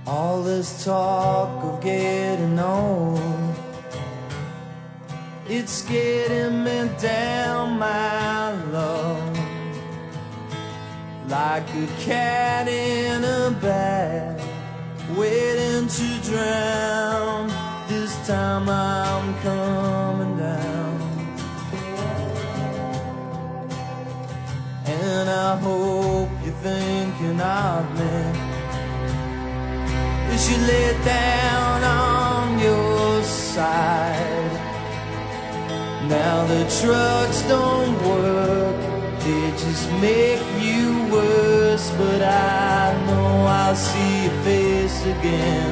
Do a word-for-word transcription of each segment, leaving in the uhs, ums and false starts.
All this talk of getting old, it's getting me down, my love, like a cat in a bag, waiting to drown. This time I'm coming down, and I hope you're thinking of me as you lay down on your side. Now the drugs don't work, they just make you worse, but I know I'll see your face again.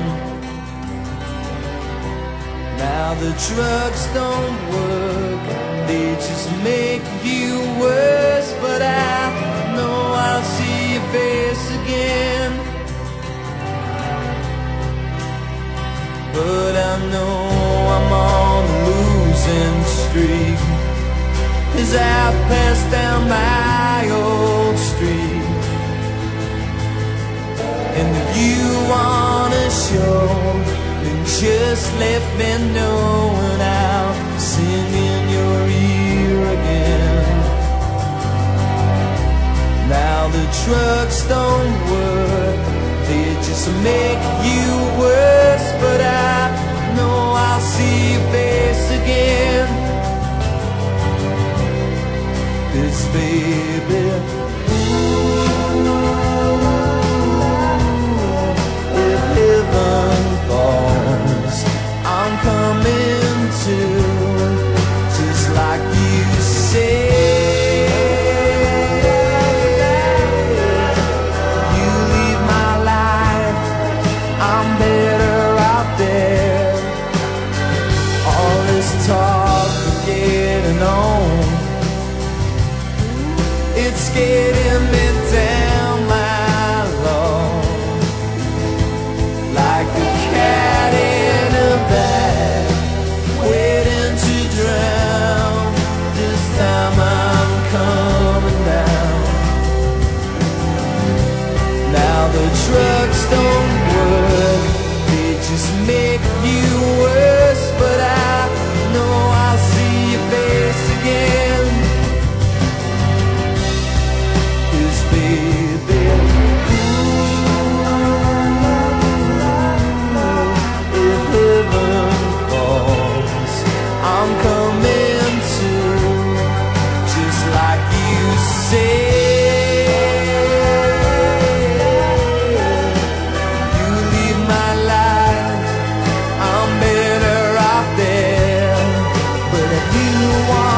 Now the drugs don't work, they just make you worse, but I know I'll see your face again. But I know I'm on a losing streak as I pass down my old street. And if you wanna show, then just let me know, and I'll sing in your ear again. Now the drugs don't work, they just make you worse, but I know I'll see your face again. 'Cause baby, if heaven falls, I'm coming to, just like you say. Talk of getting on, it's getting me down, my love, like a cat in a bag, waiting to drown. This time I'm coming down. Now the drugs don't work, they just make you worse, but I know I'll see your face again. 'Cause baby, if heaven falls, I'm coming to, just like you say. You leave my life, I'm better off there. But if you want